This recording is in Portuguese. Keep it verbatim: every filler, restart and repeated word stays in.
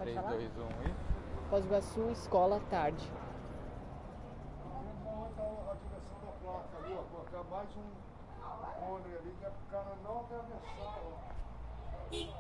três, falar? dois, um e... Foz do Iguaçu, escola, tarde. A direção da placa ali, ó, colocar mais um cone ali, que é pro cara não atravessar, ó.